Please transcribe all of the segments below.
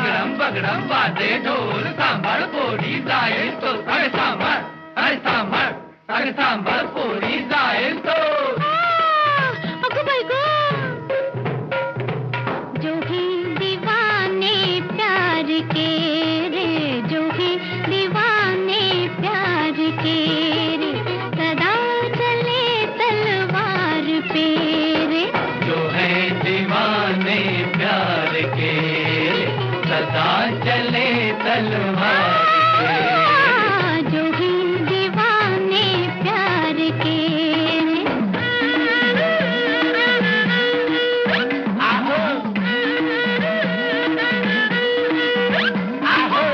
अगड़म बगड़म बाजे ढोल सांभर पोरी जाए तो अरे सांभर अरे सांभर पोरी जाए तो अगो भाई गो जो ही दीवाने प्यार के रे, जो ही दीवाने प्यार के रे, सदा चले तलवार पे रे। जो है दीवाने प्यार के सदा चले तलवार पे। जो ही दीवाने प्यार के आहो आहो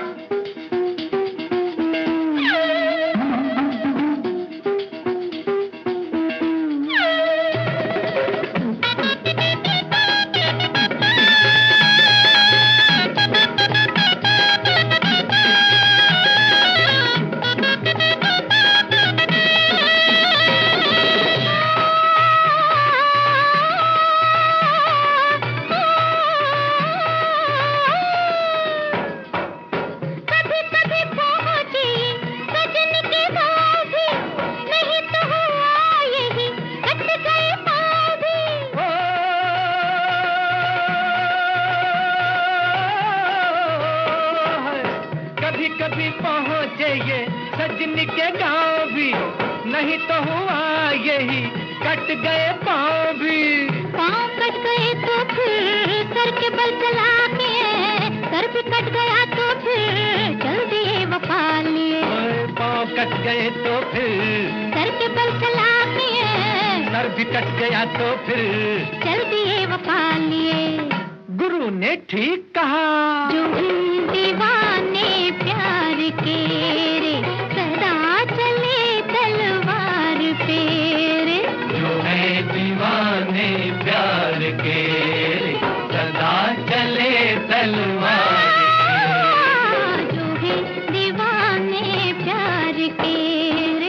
कभी पहुँचे ये सजन के गाँव भी, नहीं तो हुआ यही कट गए पाँव भी। पाँव कट गए तो फिर सर के बल चला के, सर भी कट गया तो फिर चल दिए वफा लिए। पाँव कट गए तो फिर सर के बल चला के, सर भी कट गया तो फिर चल दिए वफा लिए। गुरु ने ठीक कहा, जो ही दीवाने प्यार के रे, सदा चले तलवार पे रे। जो है दीवाने प्यार के सदा चले तलवार पे। जो है दीवाने प्यार के रे।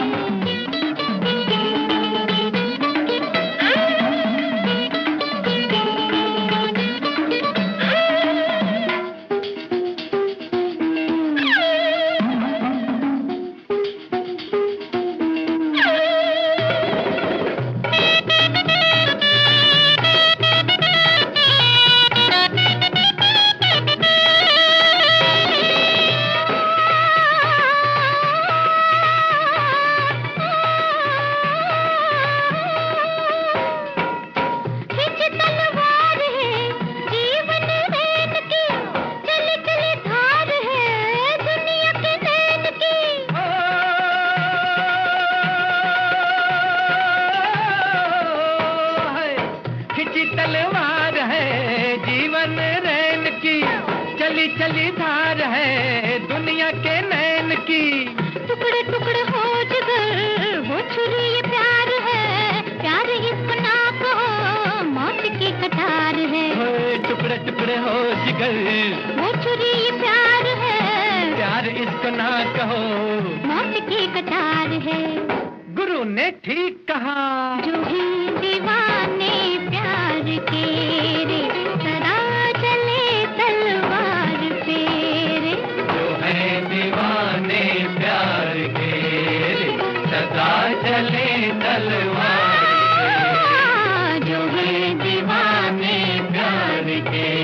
तलवार है जीवन रैन की, चली चली धार है दुनिया के नैन की। टुकड़े टुकड़े हो जिगर वो छुरी ये प्यार है, प्यार इसको ना कहो मौत की कटार है। टुकड़े टुकड़े हो जिगर वो छुरी ये प्यार है, प्यार इसको ना कहो मौत की कटार है। गुरु ने ठीक कहा, जो ही दीवाने प्यार के रे, सदा चले तलवार पे रे। जो है दीवाने प्यार के सदा चले तलवार पे। जो है दीवाने प्यार के